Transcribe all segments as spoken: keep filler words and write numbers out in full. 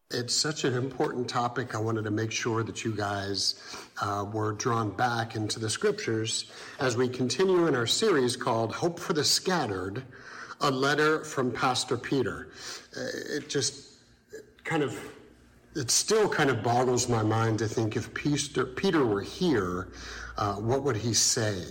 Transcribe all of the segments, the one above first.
It's such an important topic. I wanted to make sure that you guys uh, were drawn back into the scriptures as we continue in our series called Hope for the Scattered, a letter from Pastor Peter. Uh, it just kind of, it still kind of boggles my mind to think if Peter, Peter were here, uh, what would he say?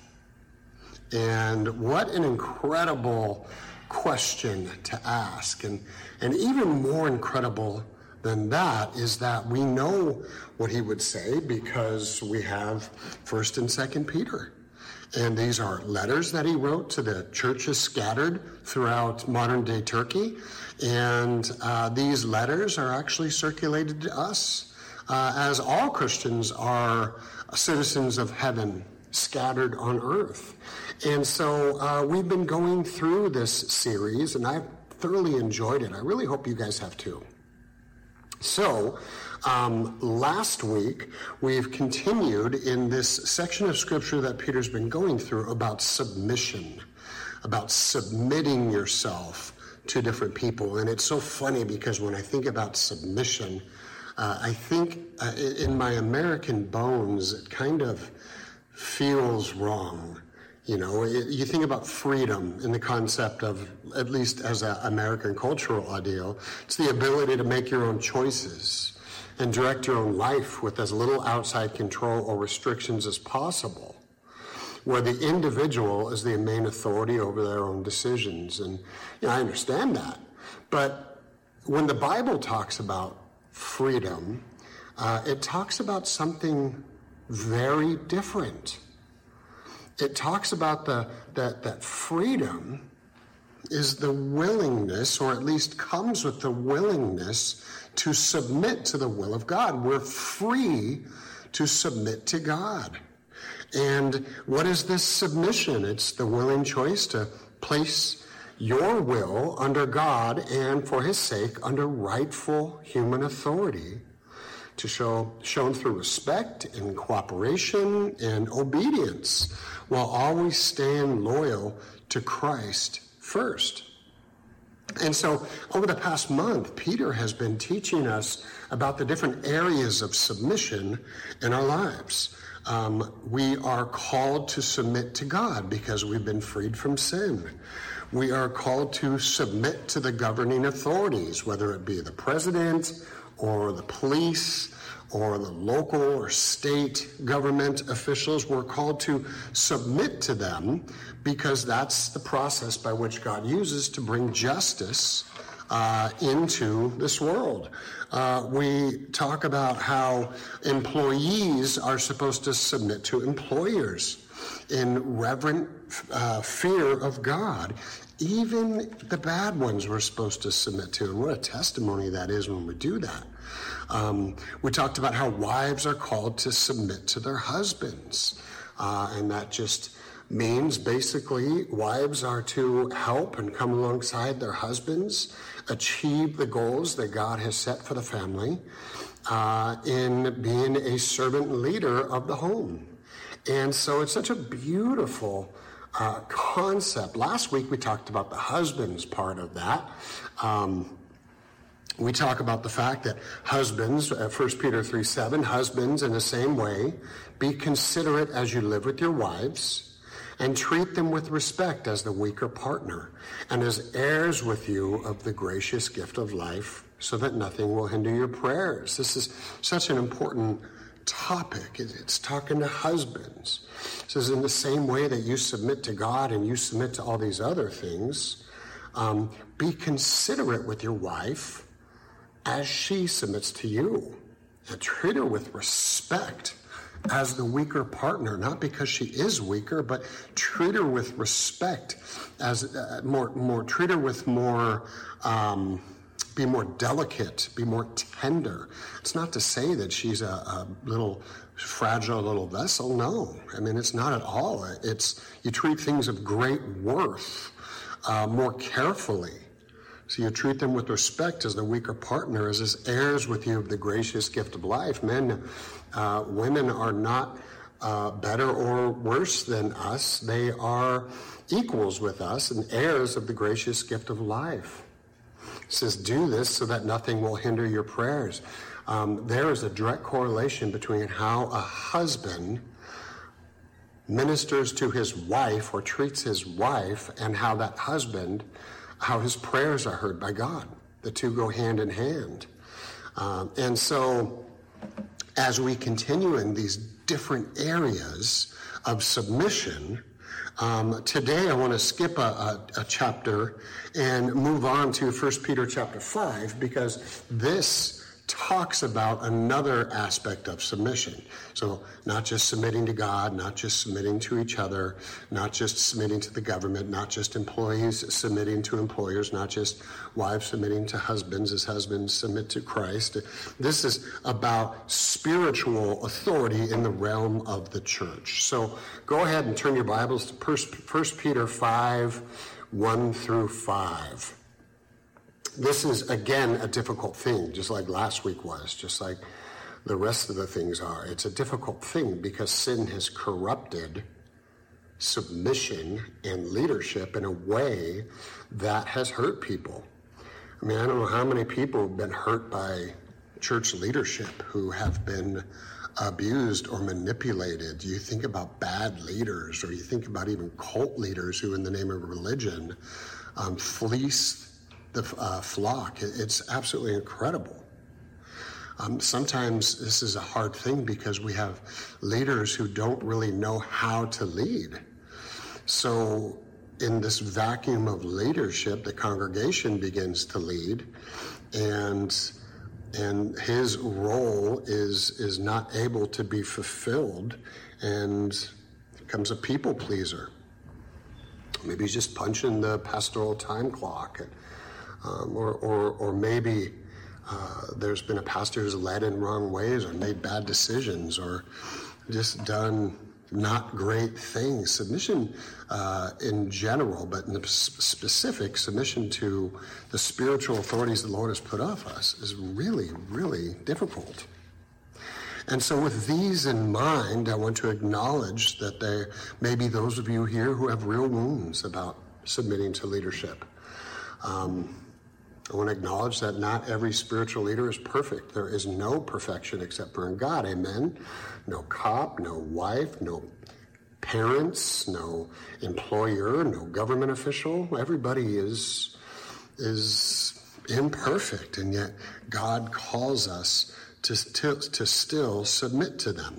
And what an incredible question to ask. And, and even more incredible than that is that we know what he would say because we have First and Second Peter. And these are letters that he wrote to the churches scattered throughout modern-day Turkey. And uh, these letters are actually circulated to us, uh, as all Christians are citizens of heaven, scattered on earth. And so uh, we've been going through this series, and I've thoroughly enjoyed it. I really hope you guys have too. So, um, last week, we've continued in this section of scripture that Peter's been going through about submission, about submitting yourself to different people. And it's so funny because when I think about submission, uh, I think uh, in my American bones, it kind of feels wrong. You know, it, you think about freedom in the concept of, at least as an American cultural ideal, it's the ability to make your own choices and direct your own life with as little outside control or restrictions as possible, where the individual is the main authority over their own decisions. And you know, I understand that. But when the Bible talks about freedom, uh, it talks about something very different. It talks about the that that freedom is the willingness, or at least comes with the willingness, to submit to the will of God. We're free to submit to God. And what is this submission? It's the willing choice to place your will under God and, for his sake, under rightful human authority, to show shown through respect and cooperation and obedience, while always staying loyal to Christ first. And so over the past month, Peter has been teaching us about the different areas of submission in our lives. Um, we are called to submit to God because we've been freed from sin. We are called to submit to the governing authorities, whether it be the president or the police or the local or state government officials. We're called to submit to them because that's the process by which God uses to bring justice uh, into this world. Uh, we talk about how employees are supposed to submit to employers in reverent uh, fear of God. Even the bad ones we're supposed to submit to. And what a testimony that is when we do that. Um, we talked about how wives are called to submit to their husbands. Uh, and that just means basically wives are to help and come alongside their husbands, achieve the goals that God has set for the family uh, in being a servant leader of the home. And so it's such a beautiful uh, concept. Last week we talked about the husbands part of that. Um, We talk about the fact that husbands, uh, First Peter three seven, husbands in the same way, be considerate as you live with your wives, and treat them with respect as the weaker partner, and as heirs with you of the gracious gift of life, so that nothing will hinder your prayers. This is such an important topic. It's talking to husbands. It says in the same way that you submit to God and you submit to all these other things, um, be considerate with your wife as she submits to you, and treat her with respect as the weaker partner, not because she is weaker, but treat her with respect as uh, more, more, treat her with more, um, be more delicate, be more tender. It's not to say that she's a, a little fragile little vessel. No, I mean, it's not at all. It's, you treat things of great worth uh, more carefully. So you treat them with respect as the weaker partner, as his heirs with you of the gracious gift of life. Men, uh, women are not uh, better or worse than us. They are equals with us and heirs of the gracious gift of life. It says, do this so that nothing will hinder your prayers. Um, there is a direct correlation between how a husband ministers to his wife or treats his wife and how that husband, how his prayers are heard by God. The two go hand in hand. Um, and so as we continue in these different areas of submission, um, today I want to skip a, a, a chapter and move on to First Peter chapter five, because this talks about another aspect of submission. So not just submitting to God, not just submitting to each other, not just submitting to the government, not just employees submitting to employers, not just wives submitting to husbands as husbands submit to Christ. This is about spiritual authority in the realm of the church. So go ahead and turn your Bibles to First Peter five, one through five. This is, again, a difficult thing, just like last week was, just like the rest of the things are. It's a difficult thing because sin has corrupted submission and leadership in a way that has hurt people. I mean, I don't know how many people have been hurt by church leadership who have been abused or manipulated. You think about bad leaders, or you think about even cult leaders who, in the name of religion, um, fleece the uh, flock. It's absolutely incredible. Um, sometimes this is a hard thing because we have leaders who don't really know how to lead. So in this vacuum of leadership, the congregation begins to lead, and and his role is is not able to be fulfilled, and becomes a people pleaser. Maybe he's just punching the pastoral time clock. And, Um, or, or, or maybe uh, there's been a pastor who's led in wrong ways or made bad decisions or just done not great things. Submission uh, in general, but in the specific, submission to the spiritual authorities the Lord has put off us is really, really difficult. And so with these in mind, I want to acknowledge that there may be those of you here who have real wounds about submitting to leadership. Um, I want to acknowledge that not every spiritual leader is perfect. There is no perfection except for in God, amen? No cop, no wife, no parents, no employer, no government official. Everybody is, is imperfect, and yet God calls us to, to, to still submit to them.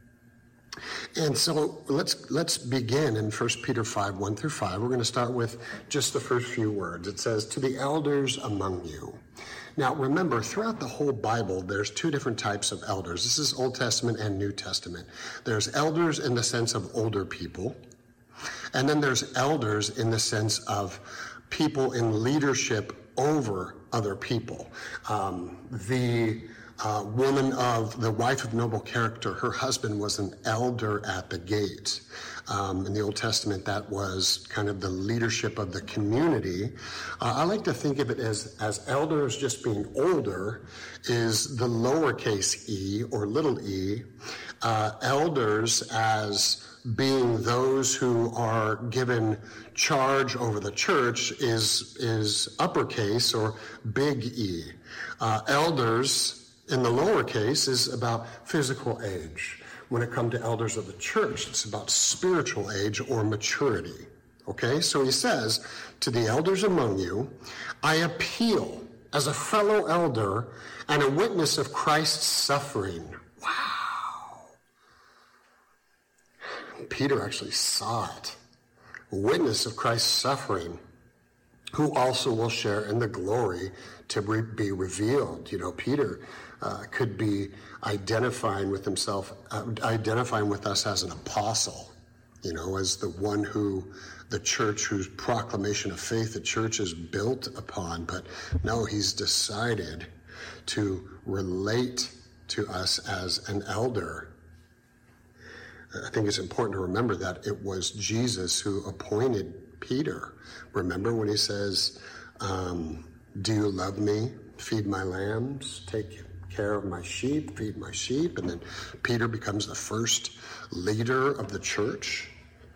And so let's let's begin in First Peter five, one through five. We're going to start with just the first few words. It says, to the elders among you. Now, remember, throughout the whole Bible, there's two different types of elders. This is Old Testament and New Testament. There's elders in the sense of older people, and then there's elders in the sense of people in leadership over other people. Um, the Uh, woman of the wife of noble character, her husband was an elder at the gate. Um, in the Old Testament, that was kind of the leadership of the community. Uh, I like to think of it as, as elders just being older is the lowercase e or little e. Uh, elders as being those who are given charge over the church is, is uppercase or big E. Uh, elders in the lowercase is about physical age. When it comes to elders of the church, it's about spiritual age or maturity. Okay, so he says, to the elders among you, I appeal as a fellow elder and a witness of Christ's suffering. Wow. Peter actually saw it. A witness of Christ's suffering, who also will share in the glory to be revealed. You know, Peter uh, could be identifying with himself, uh, identifying with us as an apostle, you know, as the one who the church, whose proclamation of faith the church is built upon. But no, he's decided to relate to us as an elder. I think it's important to remember that it was Jesus who appointed Peter. Remember when he says, um, do you love me? Feed my lambs, take care of my sheep, feed my sheep. And then Peter becomes the first leader of the church.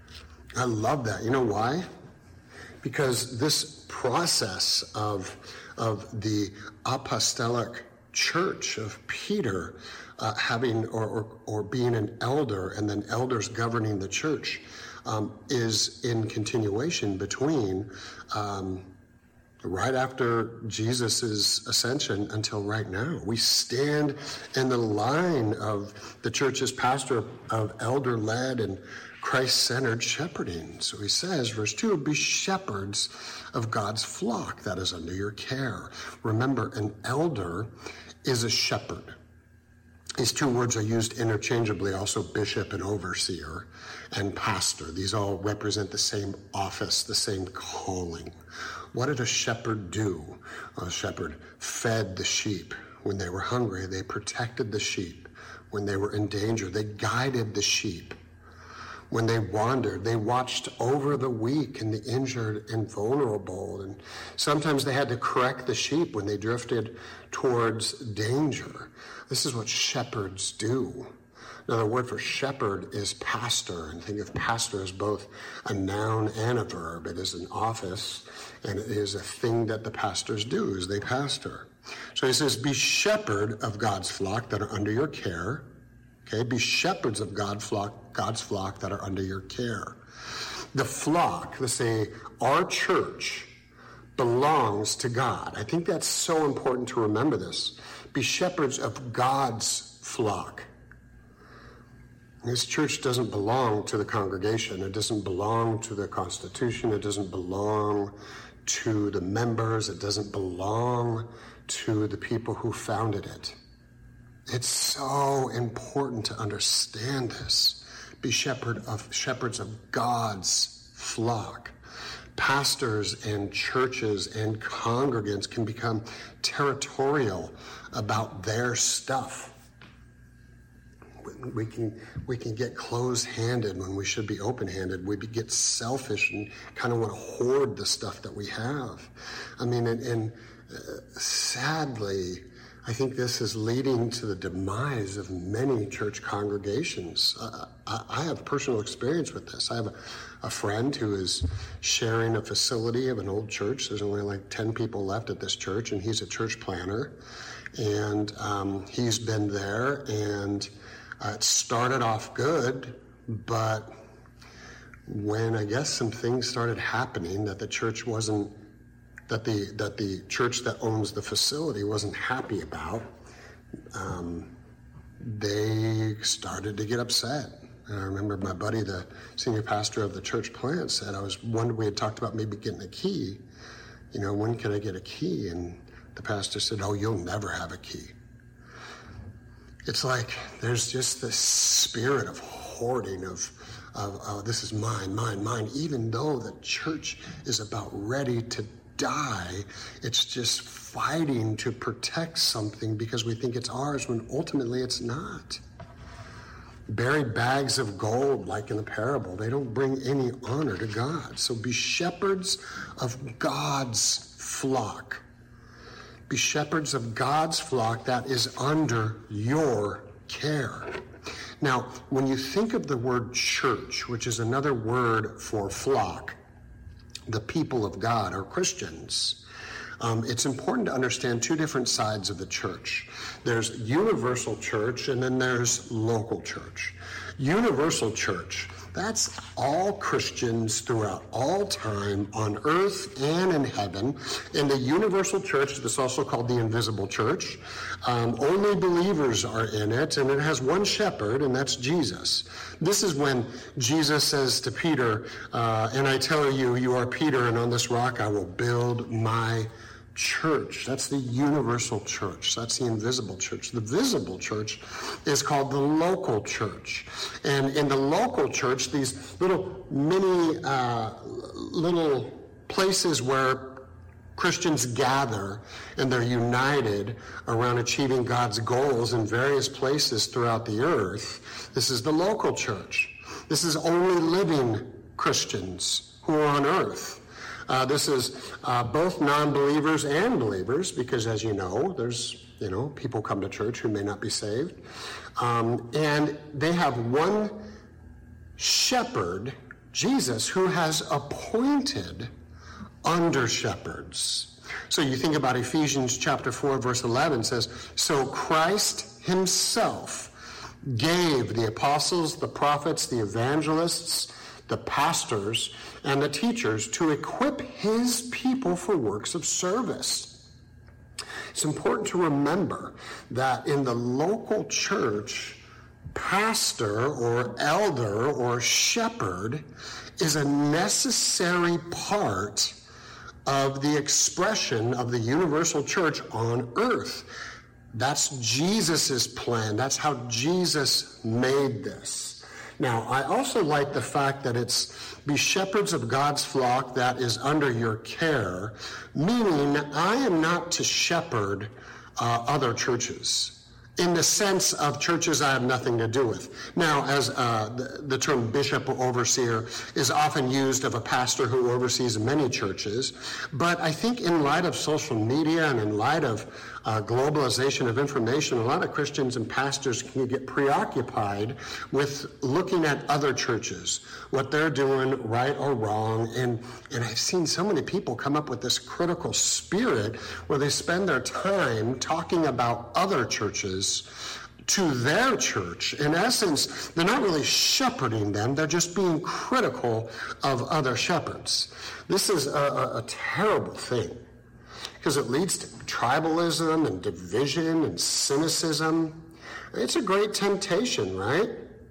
I love that. You know why? Because this process of of the apostolic church of Peter uh, having or, or, or being an elder and then elders governing the church um, is in continuation between um, right after Jesus' ascension until right now. We stand in the line of the church's pastor of elder-led and Christ-centered shepherding. So he says, verse two, be shepherds of God's flock that is under your care. Remember, an elder is a shepherd. These two words are used interchangeably, also bishop and overseer and pastor. These all represent the same office, the same calling. What did a shepherd do? A shepherd fed the sheep. When they were hungry, they protected the sheep. When they were in danger, they guided the sheep. When they wandered, they watched over the weak and the injured and vulnerable. And sometimes they had to correct the sheep when they drifted towards danger. This is what shepherds do. Now, the word for shepherd is pastor, and think of pastor as both a noun and a verb. It is an office, and it is a thing that the pastors do, is they pastor. So he says, be shepherd of God's flock that are under your care. Okay, be shepherds of God's flock, God's flock that are under your care. The flock, let's say, our church belongs to God. I think that's so important to remember this. Be shepherds of God's flock. This church doesn't belong to the congregation. It doesn't belong to the Constitution. It doesn't belong to the members. It doesn't belong to the people who founded it. It's so important to understand this. Be shepherd of shepherds of God's flock. Pastors and churches and congregants can become territorial about their stuff. We can we can get close-handed when we should be open-handed. We get selfish and kind of want to hoard the stuff that we have. I mean, and, and uh, sadly, I think this is leading to the demise of many church congregations. Uh, I, I have personal experience with this. I have a, a friend who is sharing a facility of an old church. There's only like ten people left at this church, and he's a church planner. And um, he's been there, and uh, it started off good, but when I guess some things started happening that the church wasn't that the that the church that owns the facility wasn't happy about, um, they started to get upset. And I remember my buddy, the senior pastor of the church plant, said, I was wondering, we had talked about maybe getting a key. You know, when can I get a key? And the pastor said, oh, you'll never have a key. It's like there's just this spirit of hoarding, of, of oh, this is mine, mine, mine, even though the church is about ready to die. It's just fighting to protect something because we think it's ours when ultimately it's not. Buried bags of gold, like in the parable, they don't bring any honor to God. So be shepherds of God's flock. Be shepherds of God's flock that is under your care. Now, when you think of the word church, which is another word for flock, the people of God, or Christians, um, it's important to understand two different sides of the church. There's universal church, and then there's local church. Universal church, that's all Christians throughout all time on earth and in heaven. In the universal church, that's also called the invisible church, um, only believers are in it, and it has one shepherd, and that's Jesus. This is when Jesus says to Peter, uh, and I tell you, you are Peter, and on this rock I will build my church. That's the universal church. That's the invisible church. The visible church is called the local church. And in the local church, these little mini, uh, little places where Christians gather and they're united around achieving God's goals in various places throughout the earth. This is the local church. This is only living Christians who are on earth. Uh, this is uh, both non-believers and believers, because as you know, there's, you know, people come to church who may not be saved. Um, and they have one shepherd, Jesus, who has appointed under shepherds. So you think about Ephesians chapter four, verse eleven says, so Christ himself gave the apostles, the prophets, the evangelists, the pastors, and the teachers to equip his people for works of service. It's important to remember that in the local church, pastor or elder or shepherd is a necessary part of the expression of the universal church on earth. That's Jesus's plan. That's how Jesus made this. Now, I also like the fact that it's be shepherds of God's flock that is under your care, meaning I am not to shepherd uh, other churches in the sense of churches I have nothing to do with. Now, as uh, the, the term bishop or overseer is often used of a pastor who oversees many churches, but I think in light of social media and in light of uh, globalization of information, a lot of Christians and pastors can get preoccupied with looking at other churches, what they're doing right or wrong, and, and I've seen so many people come up with this critical spirit where they spend their time talking about other churches to their church. In essence, they're not really shepherding them, they're just being critical of other shepherds. This is a, a, a terrible thing because it leads to tribalism and division and cynicism. It's a great temptation, right?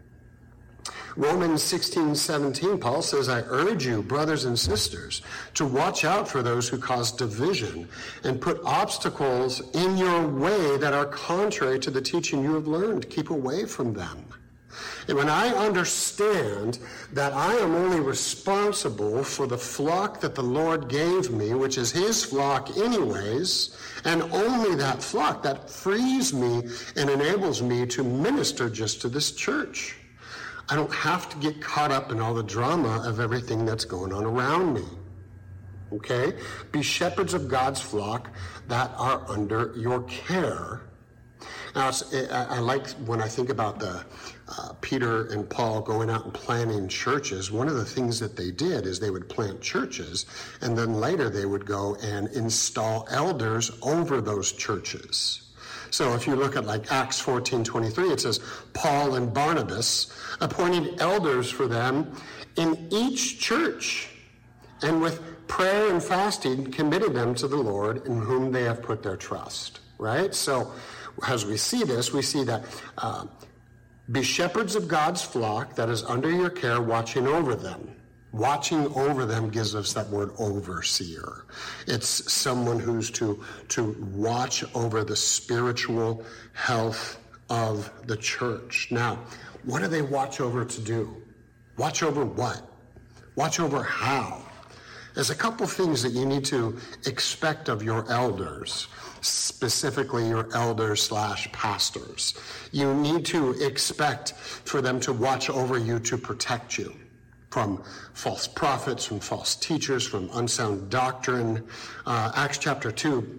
Romans sixteen seventeen, Paul says, I urge you, brothers and sisters, to watch out for those who cause division and put obstacles in your way that are contrary to the teaching you have learned. Keep away from them. And when I understand that I am only responsible for the flock that the Lord gave me, which is his flock anyways, and only that flock, that frees me and enables me to minister just to this church. I don't have to get caught up in all the drama of everything that's going on around me. Okay? Be shepherds of God's flock that are under your care. Now, it's, I, I like when I think about the uh, Peter and Paul going out and planting churches. One of the things that they did is they would plant churches, and then later they would go and install elders over those churches. So if you look at like Acts fourteen twenty-three, it says, Paul and Barnabas appointed elders for them in each church, and with prayer and fasting committed them to the Lord in whom they have put their trust. Right? So as we see this, we see that uh, be shepherds of God's flock that is under your care, watching over them. Watching over them gives us that word overseer. It's someone who's to, to watch over the spiritual health of the church. Now, what do they watch over to do? Watch over what? Watch over how? There's a couple things that you need to expect of your elders, specifically your elders slash pastors. You need to expect for them to watch over you to protect you from false prophets, from false teachers, from unsound doctrine. Uh, Acts chapter two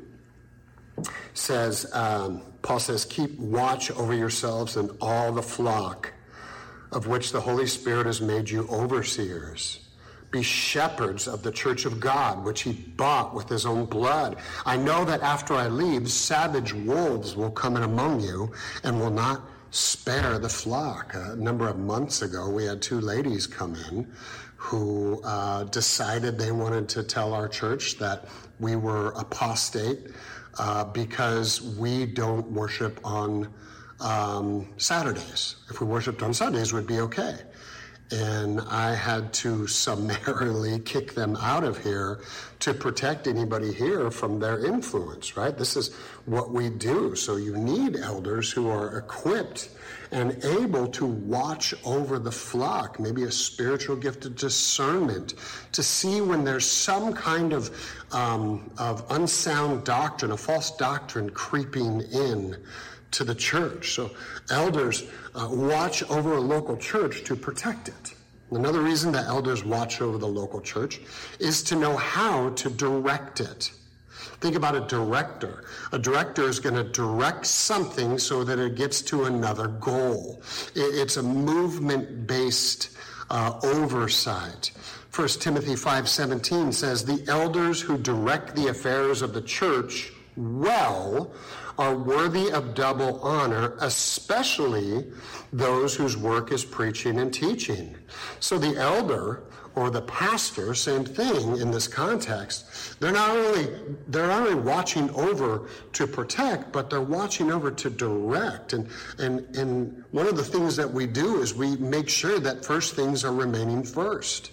says, um, Paul says, keep watch over yourselves and all the flock of which the Holy Spirit has made you overseers. Be shepherds of the church of God, which he bought with his own blood. I know that after I leave, savage wolves will come in among you and will not spare the flock. A number of months ago, we had two ladies come in who uh, decided they wanted to tell our church that we were apostate uh, because we don't worship on um, Saturdays. If we worshiped on Sundays, we'd be okay. And I had to summarily kick them out of here to protect anybody here from their influence, right? This is what we do. So you need elders who are equipped and able to watch over the flock, maybe a spiritual gift of discernment, to see when there's some kind of, um, of unsound doctrine, a false doctrine creeping in to the church. So elders uh, watch over a local church to protect it. Another reason that elders watch over the local church is to know how to direct it. Think about a director. A director is going to direct something so that it gets to another goal. It's a movement-based uh, oversight. First Timothy five seventeen says, the elders who direct the affairs of the church well are worthy of double honor, especially those whose work is preaching and teaching. So the elder or the pastor, same thing in this context. They're not only they're not only watching over to protect, but they're watching over to direct. And and and one of the things that we do is we make sure that first things are remaining first.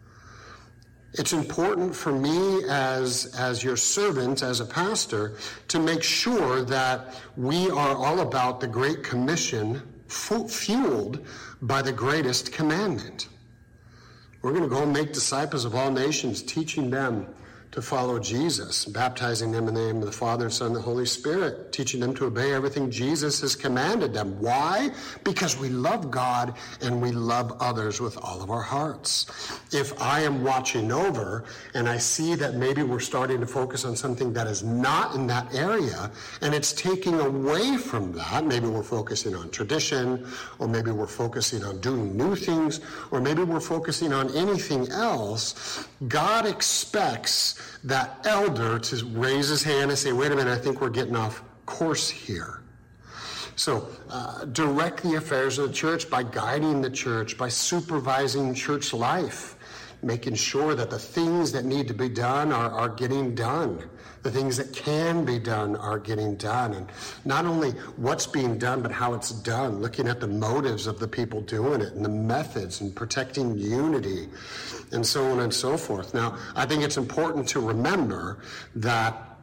It's important for me as, as your servant, as a pastor, to make sure that we are all about the Great Commission, fu- fueled by the greatest commandment. We're going to go and make disciples of all nations, teaching them to follow Jesus, baptizing them in the name of the Father, Son, and the Holy Spirit, teaching them to obey everything Jesus has commanded them. Why? Because we love God and we love others with all of our hearts. If I am watching over and I see that maybe we're starting to focus on something that is not in that area and it's taking away from that, maybe we're focusing on tradition, or maybe we're focusing on doing new things, or maybe we're focusing on anything else, God expects that elder to raise his hand and say, wait a minute, I think we're getting off course here. So uh, direct the affairs of the church by guiding the church, by supervising church life, making sure that the things that need to be done are, are getting done. The things that can be done are getting done. And not only what's being done, but how it's done, looking at the motives of the people doing it and the methods and protecting unity and so on and so forth. Now, I think it's important to remember that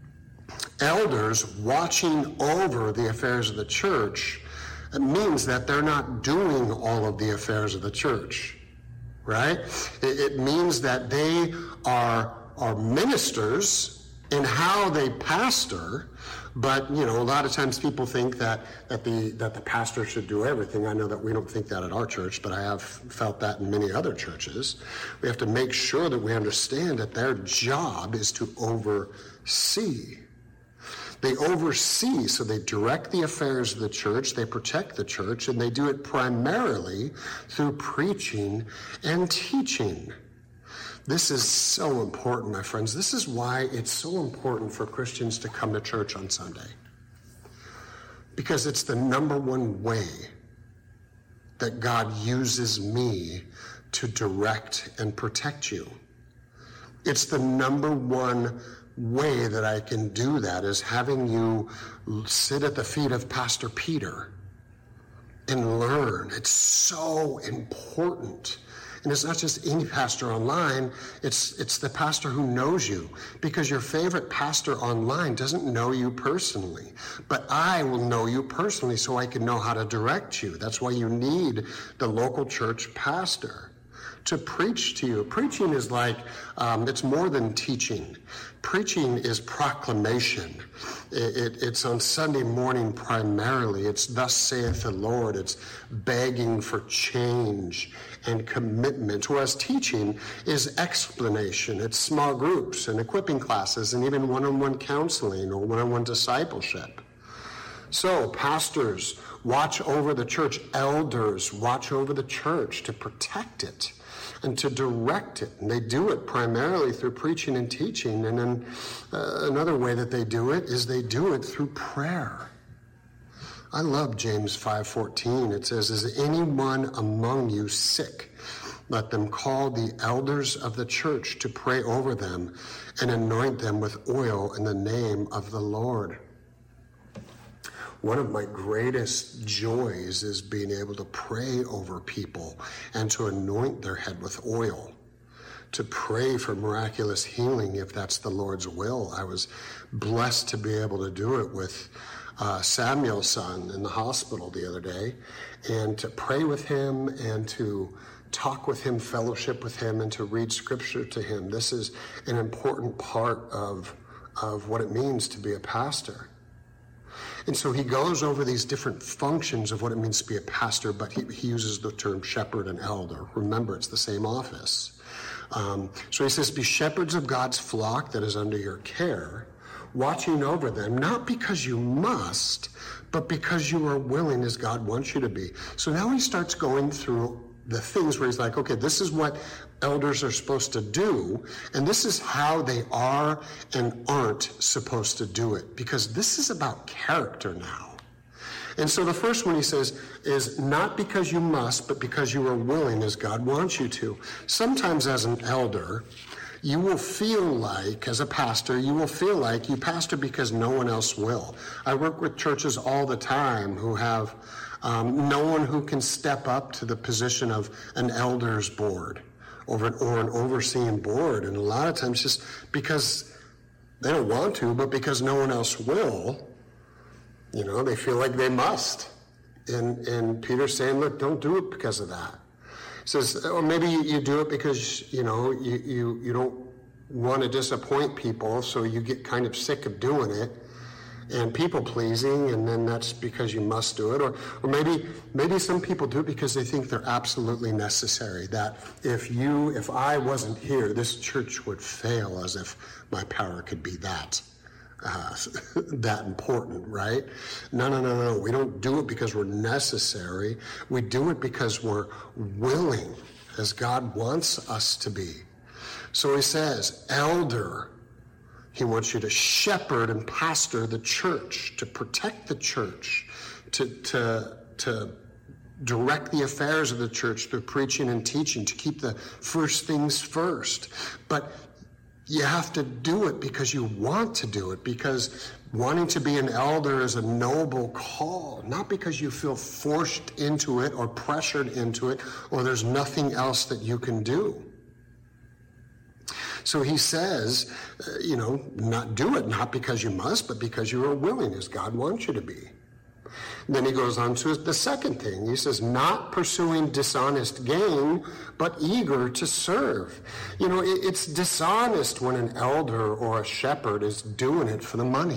elders watching over the affairs of the church, it means that they're not doing all of the affairs of the church, right? It, it means that they are, are ministers in how they pastor, but you know, a lot of times people think that that the that the pastor should do everything. I know that we don't think that at our church, but I have felt that in many other churches. We have to make sure that we understand that their job is to oversee. They oversee, so they direct the affairs of the church, they protect the church, and they do it primarily through preaching and teaching. This is so important, my friends. This is why it's so important for Christians to come to church on Sunday. Because it's the number one way that God uses me to direct and protect you. It's the number one way that I can do that, is having you sit at the feet of Pastor Peter and learn. It's so important. And it's not just any pastor online, it's it's the pastor who knows you. Because your favorite pastor online doesn't know you personally. But I will know you personally so I can know how to direct you. That's why you need the local church pastor to preach to you. Preaching is like, um, it's more than teaching. Preaching is proclamation. It, it, it's on Sunday morning primarily. It's thus saith the Lord. It's begging for change and commitment. Whereas teaching is explanation. It's small groups and equipping classes and even one-on-one counseling or one-on-one discipleship. So pastors watch over the church. Elders watch over the church to protect it and to direct it. And they do it primarily through preaching and teaching. And then uh, another way that they do it is they do it through prayer. I love James five fourteen. It says, is anyone among you sick? Let them call the elders of the church to pray over them and anoint them with oil in the name of the Lord. One of my greatest joys is being able to pray over people and to anoint their head with oil, to pray for miraculous healing if that's the Lord's will. I was blessed to be able to do it with uh, Samuel's son in the hospital the other day, and to pray with him and to talk with him, fellowship with him, and to read scripture to him. This is an important part of, of what it means to be a pastor. And so he goes over these different functions of what it means to be a pastor, but he, he uses the term shepherd and elder. Remember, it's the same office. Um, so he says, be shepherds of God's flock that is under your care, watching over them, not because you must, but because you are willing as God wants you to be. So now he starts going through the things where he's like, okay, this is what elders are supposed to do, and this is how they are and aren't supposed to do it, because this is about character now. And so the first one he says is not because you must, but because you are willing as God wants you to. Sometimes as an elder, you will feel like, as a pastor, you will feel like you pastor because no one else will. I work with churches all the time who have um, no one who can step up to the position of an elders board or an, or an overseeing board. And a lot of times just because they don't want to, but because no one else will, you know, they feel like they must. And, and Peter's saying, look, don't do it because of that. He says, or maybe you do it because, you know, you, you, you don't want to disappoint people, so you get kind of sick of doing it and people-pleasing, and then that's because you must do it. Or, or maybe maybe some people do it because they think they're absolutely necessary, that if you, if I wasn't here, this church would fail, as if my power could be that. Uh, that important, right? No, no, no, no. We don't do it because we're necessary. We do it because we're willing, as God wants us to be. So he says, elder, he wants you to shepherd and pastor the church, to protect the church, to, to, to direct the affairs of the church through preaching and teaching, to keep the first things first. But you have to do it because you want to do it, because wanting to be an elder is a noble call, not because you feel forced into it or pressured into it, or there's nothing else that you can do. So he says, uh, you know, not do it, not because you must, but because you are willing, as God wants you to be. And then he goes on to the second thing. He says, not pursuing dishonest gain, but eager to serve. You know, it, it's dishonest when an elder or a shepherd is doing it for the money,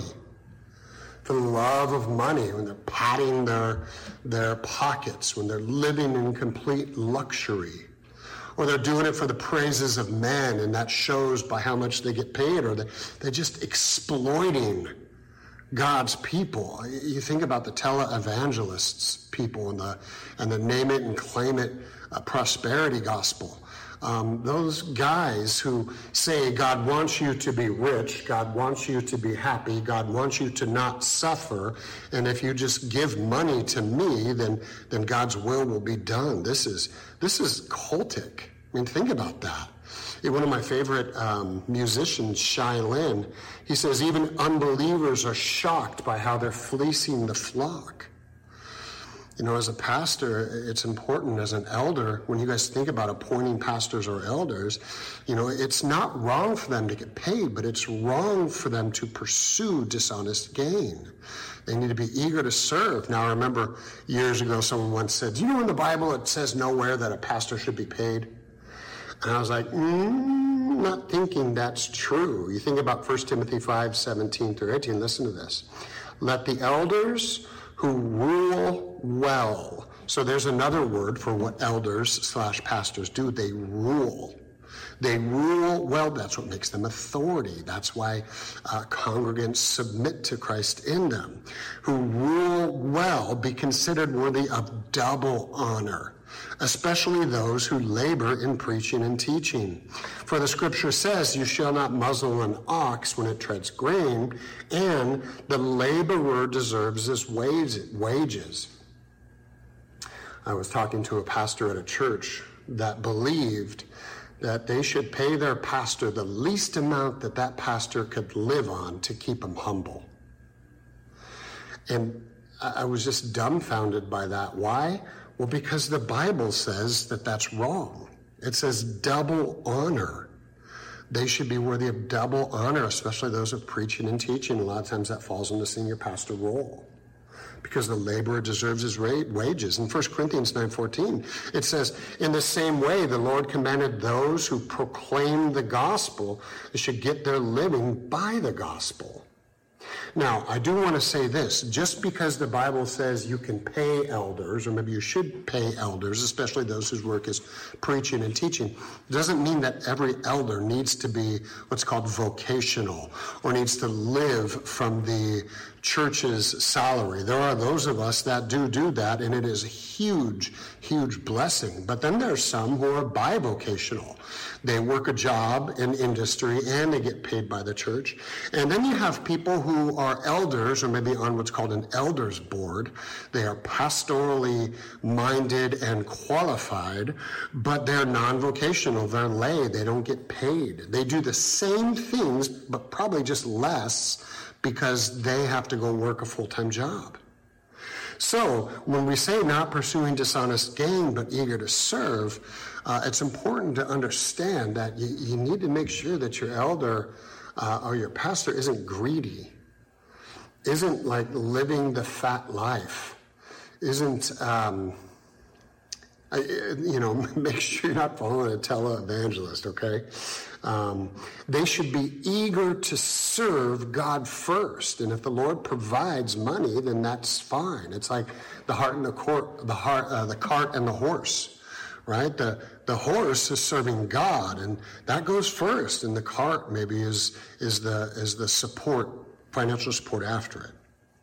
for the love of money, when they're padding their, their pockets, when they're living in complete luxury, or they're doing it for the praises of men, and that shows by how much they get paid, or they, they're just exploiting God's people. You think about the televangelists people and the and the name it and claim it uh, prosperity gospel. Um, those guys who say God wants you to be rich, God wants you to be happy, God wants you to not suffer, and if you just give money to me, then then God's will will be done. This is this is cultic. I mean, think about that. One of my favorite um, musicians, Shai Linne, he says even unbelievers are shocked by how they're fleecing the flock. You know, as a pastor, it's important, as an elder, when you guys think about appointing pastors or elders, you know, it's not wrong for them to get paid, but it's wrong for them to pursue dishonest gain. They need to be eager to serve. Now, I remember years ago, someone once said, do you know in the Bible it says nowhere that a pastor should be paid? And I was like, mm, not thinking that's true. You think about First Timothy five, seventeen through eighteen. Listen to this. Let the elders who rule well. So there's another word for what elders slash pastors do. They rule. They rule well. That's what makes them authority. That's why uh, congregants submit to Christ in them. Who rule well be considered worthy of double honor, especially those who labor in preaching and teaching. For the scripture says, you shall not muzzle an ox when it treads grain, and the laborer deserves his wages. I was talking to a pastor at a church that believed that they should pay their pastor the least amount that that pastor could live on to keep him humble. And I was just dumbfounded by that. Why? Well, because the Bible says that that's wrong. It says double honor. They should be worthy of double honor, especially those of preaching and teaching. A lot of times that falls in the senior pastor role, because the laborer deserves his wages. In First Corinthians nine fourteen, it says, in the same way, the Lord commanded those who proclaim the gospel should get their living by the gospel. Now, I do want to say this. Just because the Bible says you can pay elders, or maybe you should pay elders, especially those whose work is preaching and teaching, doesn't mean that every elder needs to be what's called vocational, or needs to live from the church's salary. There are those of us that do do that, and it is a huge, huge blessing. But then there's some who are bivocational. They work a job in industry and they get paid by the church. And then you have people who are elders, or maybe on what's called an elders board. They are pastorally minded and qualified, but they're non-vocational. They're lay. They don't get paid. They do the same things, but probably just less, because they have to go work a full-time job. So when we say not pursuing dishonest gain, but eager to serve, uh, it's important to understand that you, you need to make sure that your elder uh, or your pastor isn't greedy, isn't like living the fat life, isn't, um, you know, make sure you're not following a televangelist, okay? Um, they should be eager to serve God first, and if the Lord provides money, then that's fine. It's like the heart and the court, the heart, uh, the cart and the horse, right? The the horse is serving God, and that goes first, and the cart maybe is is the is the support, financial support after it.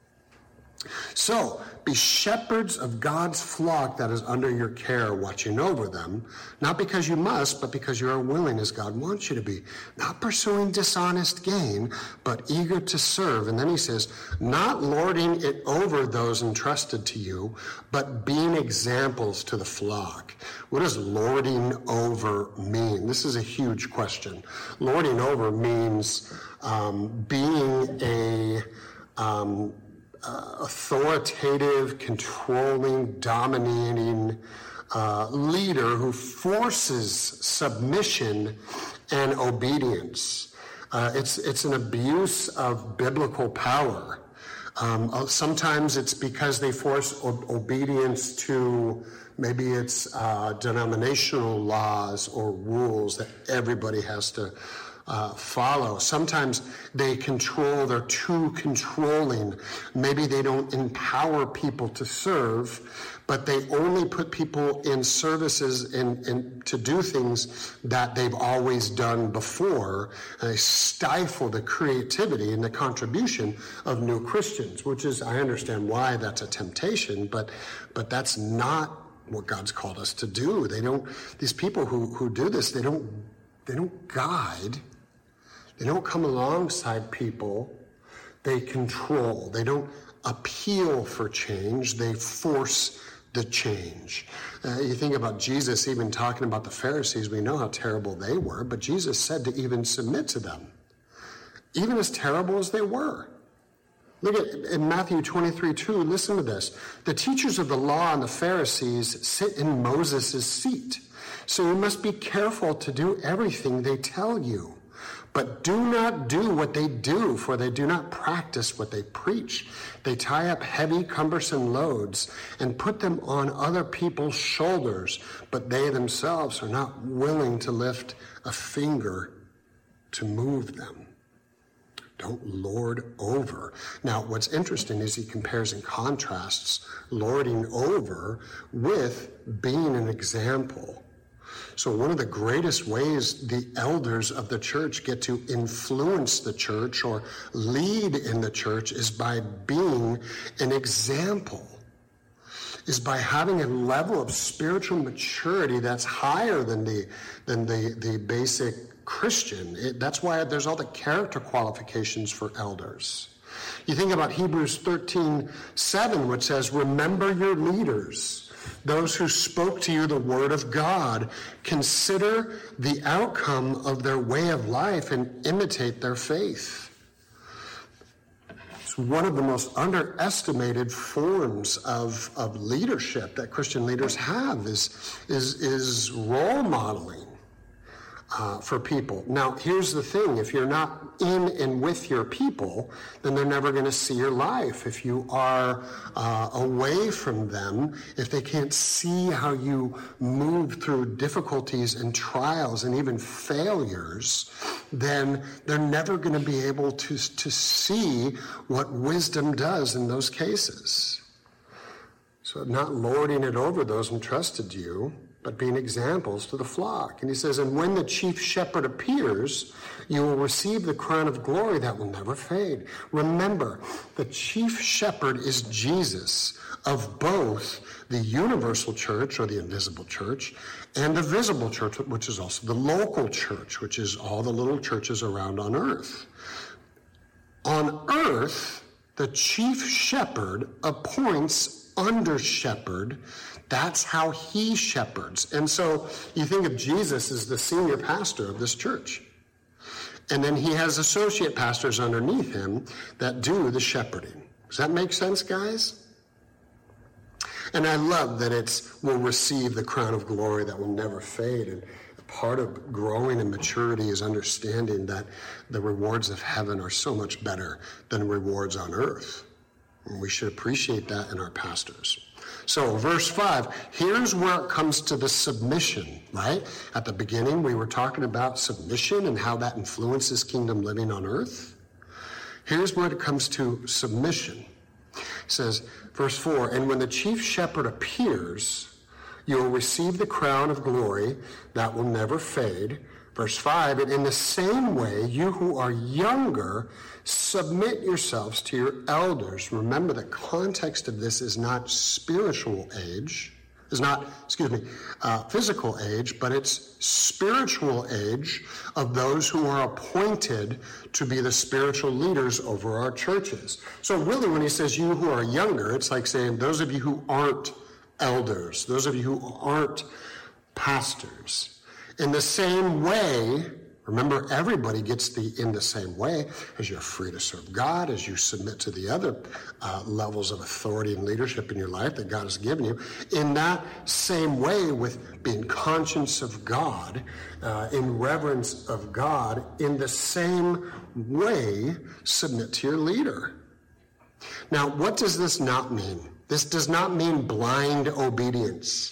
So, be shepherds of God's flock that is under your care, watching over them, not because you must, but because you are willing as God wants you to be. Not pursuing dishonest gain, but eager to serve. And then he says, not lording it over those entrusted to you, but being examples to the flock. What does lording over mean? This is a huge question. Lording over means um, being a... Um, Uh, authoritative, controlling, dominating uh, leader who forces submission and obedience. Uh, it's it's an abuse of biblical power. Um, sometimes it's because they force o- obedience to, maybe it's uh, denominational laws or rules that everybody has to Uh, follow. Sometimes they control, they're too controlling. Maybe they don't empower people to serve, but they only put people in services and, and to do things that they've always done before. And they stifle the creativity and the contribution of new Christians, which is, I understand why that's a temptation, but but that's not what God's called us to do. They don't, these people who, who do this, they don't they don't guide. They don't come alongside people. They control. They don't appeal for change. They force the change. Uh, you think about Jesus even talking about the Pharisees. We know how terrible they were, but Jesus said to even submit to them, even as terrible as they were. Look at in Matthew twenty-three two, listen to this. The teachers of the law and the Pharisees sit in Moses' seat. So you must be careful to do everything they tell you. But do not do what they do, for they do not practice what they preach. They tie up heavy, cumbersome loads and put them on other people's shoulders, but they themselves are not willing to lift a finger to move them. Don't lord over. Now, what's interesting is he compares and contrasts lording over with being an example. So one of the greatest ways the elders of the church get to influence the church or lead in the church is by being an example, is by having a level of spiritual maturity that's higher than the than the, the basic Christian. It, that's why there's all the character qualifications for elders. You think about Hebrews thirteen seven, which says, remember your leaders, those who spoke to you the word of God. Consider the outcome of their way of life and imitate their faith. It's one of the most underestimated forms of, of leadership that Christian leaders have is, is, is role modeling. Uh, for people. Now, here's the thing. If you're not in and with your people, then they're never going to see your life. If you are uh, away from them, if they can't see how you move through difficulties and trials and even failures, then they're never going to be able to, to see what wisdom does in those cases. So not lording it over those entrusted to you, but being examples to the flock. And he says, and when the chief shepherd appears, you will receive the crown of glory that will never fade. Remember, the chief shepherd is Jesus of both the universal church, or the invisible church, and the visible church, which is also the local church, which is all the little churches around on earth. On earth, the chief shepherd appoints under shepherd. That's how he shepherds. And so you think of Jesus as the senior pastor of this church. And then he has associate pastors underneath him that do the shepherding. Does that make sense, guys? And I love that it's, we'll receive the crown of glory that will never fade. And part of growing in maturity is understanding that the rewards of heaven are so much better than rewards on earth. And we should appreciate that in our pastors. So verse five, here's where it comes to the submission, right? At the beginning, we were talking about submission and how that influences kingdom living on earth. Here's where it comes to submission. It says, verse four, and when the chief shepherd appears, you will receive the crown of glory that will never fade. Verse five, and in the same way, you who are younger, submit yourselves to your elders. Remember, the context of this is not spiritual age, is not, excuse me, uh, physical age, but it's spiritual age of those who are appointed to be the spiritual leaders over our churches. So really, when he says you who are younger, it's like saying those of you who aren't elders, those of you who aren't pastors. In the same way, remember, everybody gets the in the same way, as you're free to serve God, as you submit to the other uh, levels of authority and leadership in your life that God has given you. In that same way, with being conscious of God, uh, in reverence of God, in the same way, submit to your leader. Now, what does this not mean? This does not mean blind obedience.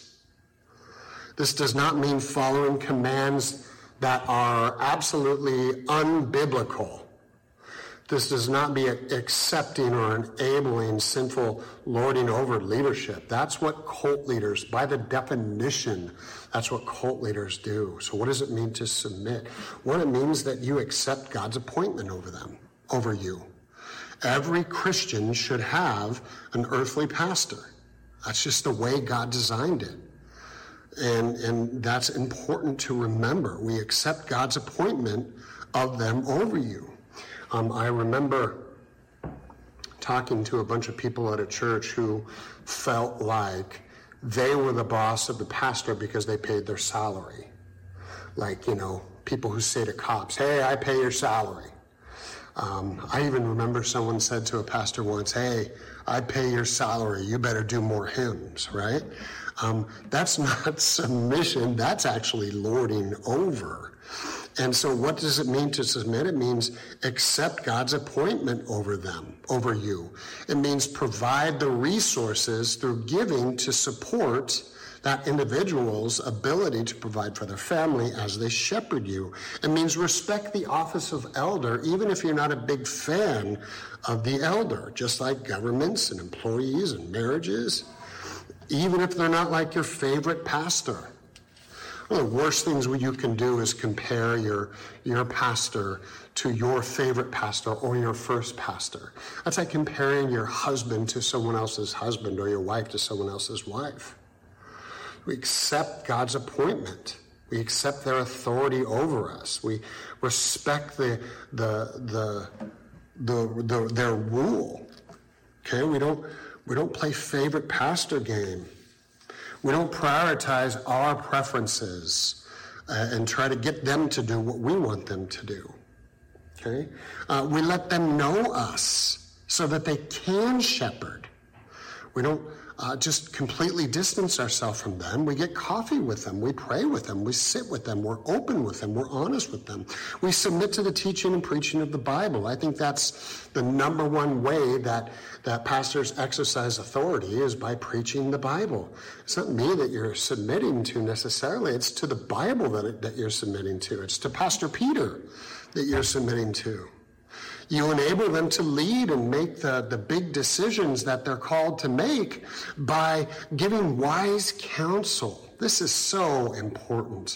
This does not mean following commands that are absolutely unbiblical. This does not be accepting or enabling sinful lording over leadership. That's what cult leaders, by the definition, that's what cult leaders do. So what does it mean to submit? Well, it means that you accept God's appointment over them, over you. Every Christian should have an earthly pastor. That's just the way God designed it. And, and that's important to remember. We accept God's appointment of them over you. Um, I remember talking to a bunch of people at a church who felt like they were the boss of the pastor because they paid their salary. Like, you know, people who say to cops, hey, I pay your salary. Um, I even remember someone said to a pastor once, hey, I pay your salary, you better do more hymns, right? Um, that's not submission, that's actually lording over. And so what does it mean to submit? It means accept God's appointment over them, over you. It means provide the resources through giving to support that individual's ability to provide for their family as they shepherd you. It means respect the office of elder, even if you're not a big fan of the elder, just like governments and employees and marriages, even if they're not like your favorite pastor. One of the worst things you can do is compare your, your pastor to your favorite pastor or your first pastor. That's like comparing your husband to someone else's husband or your wife to someone else's wife. We accept God's appointment. We accept their authority over us. We respect the the the the, the their rule. Okay, we don't we don't play favorite pastor game. We don't prioritize our preferences uh, and try to get them to do what we want them to do. Okay, uh, we let them know us so that they can shepherd. We don't uh, just completely distance ourselves from them. We get coffee with them. We pray with them. We sit with them. We're open with them. We're honest with them. We submit to the teaching and preaching of the Bible. I think that's the number one way that, that pastors exercise authority is by preaching the Bible. It's not me that you're submitting to necessarily. It's to the Bible that, it, that you're submitting to. It's to Pastor Peter that you're submitting to. You enable them to lead and make the, the big decisions that they're called to make by giving wise counsel. This is so important.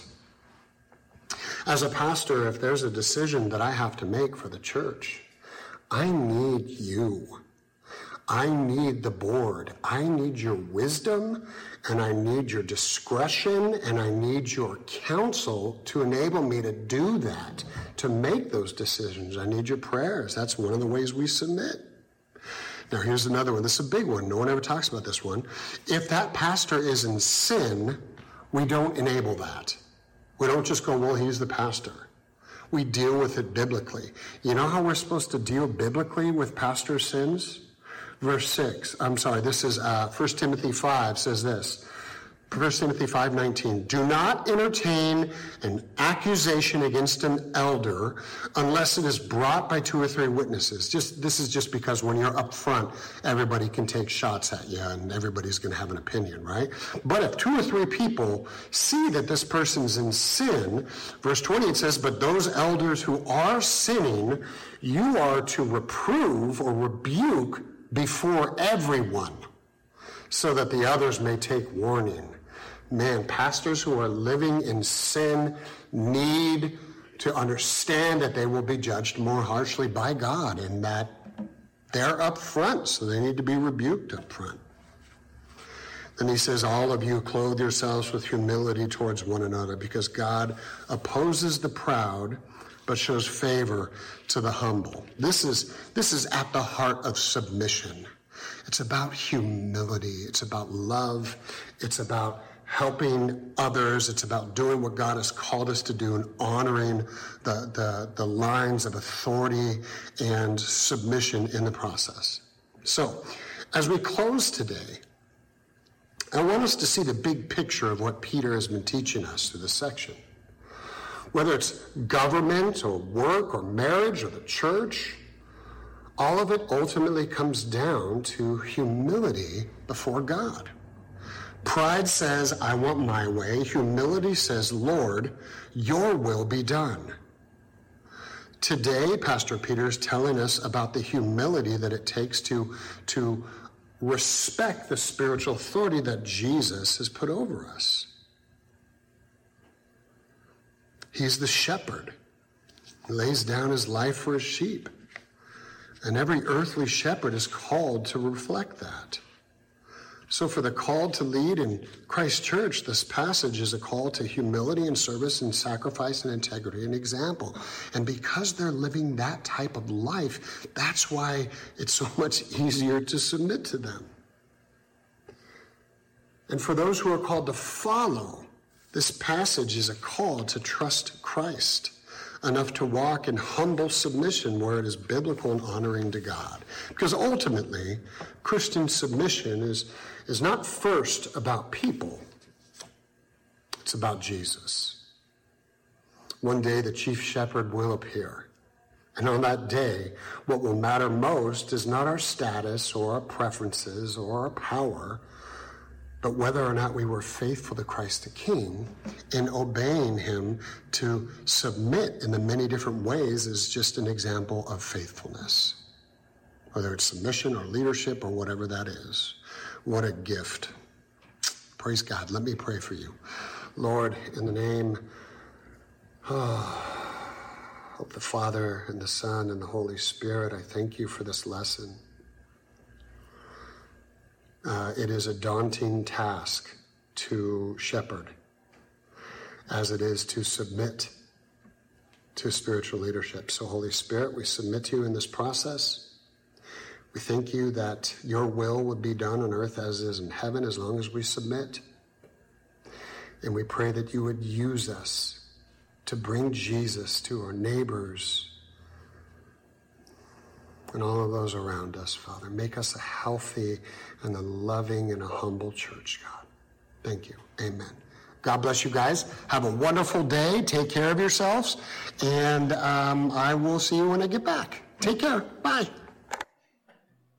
As a pastor, if there's a decision that I have to make for the church, I need you. I need the board. I need your wisdom, and I need your discretion, and I need your counsel to enable me to do that, to make those decisions. I need your prayers. That's one of the ways we submit. Now, here's another one. This is a big one. No one ever talks about this one. If that pastor is in sin, we don't enable that. We don't just go, well, he's the pastor. We deal with it biblically. You know how we're supposed to deal biblically with pastor sins? Verse six, I'm sorry, this is uh, First Timothy five says this. First Timothy five nineteen, do not entertain an accusation against an elder unless it is brought by two or three witnesses. Just This is just because when you're up front, everybody can take shots at you and everybody's going to have an opinion, right? But if two or three people see that this person's in sin, verse twenty, it says, but those elders who are sinning, you are to reprove or rebuke before everyone, so that the others may take warning. Man, pastors who are living in sin need to understand that they will be judged more harshly by God, and that they're up front, so they need to be rebuked up front. Then he says, all of you clothe yourselves with humility towards one another, because God opposes the proud, but shows favor to the humble. This is, this is at the heart of submission. It's about humility. It's about love. It's about helping others. It's about doing what God has called us to do and honoring the, the, the lines of authority and submission in the process. So, as we close today, I want us to see the big picture of what Peter has been teaching us through this section. Whether it's government or work or marriage or the church, all of it ultimately comes down to humility before God. Pride says, I want my way. Humility says, Lord, your will be done. Today, Pastor Peter is telling us about the humility that it takes to, to respect the spiritual authority that Jesus has put over us. He's the shepherd. He lays down his life for his sheep. And every earthly shepherd is called to reflect that. So for the called to lead in Christ Church, this passage is a call to humility and service and sacrifice and integrity and example. And because they're living that type of life, that's why it's so much easier to submit to them. And for those who are called to follow, this passage is a call to trust Christ enough to walk in humble submission where it is biblical and honoring to God. Because ultimately, Christian submission is, is not first about people. It's about Jesus. One day the chief shepherd will appear. And on that day, what will matter most is not our status or our preferences or our power, but whether or not we were faithful to Christ the King in obeying him to submit in the many different ways is just an example of faithfulness. Whether it's submission or leadership or whatever that is. What a gift. Praise God. Let me pray for you. Lord, in the name oh, of the Father and the Son and the Holy Spirit, I thank you for this lesson. Uh, it is a daunting task to shepherd, as it is to submit to spiritual leadership. So, Holy Spirit, we submit to you in this process. We thank you that your will would be done on earth as it is in heaven, as long as we submit. And we pray that you would use us to bring Jesus to our neighbors and all of those around us, Father. Make us a healthy and a loving and a humble church, God. Thank you. Amen. God bless you guys. Have a wonderful day. Take care of yourselves. And um, I will see you when I get back. Take care. Bye.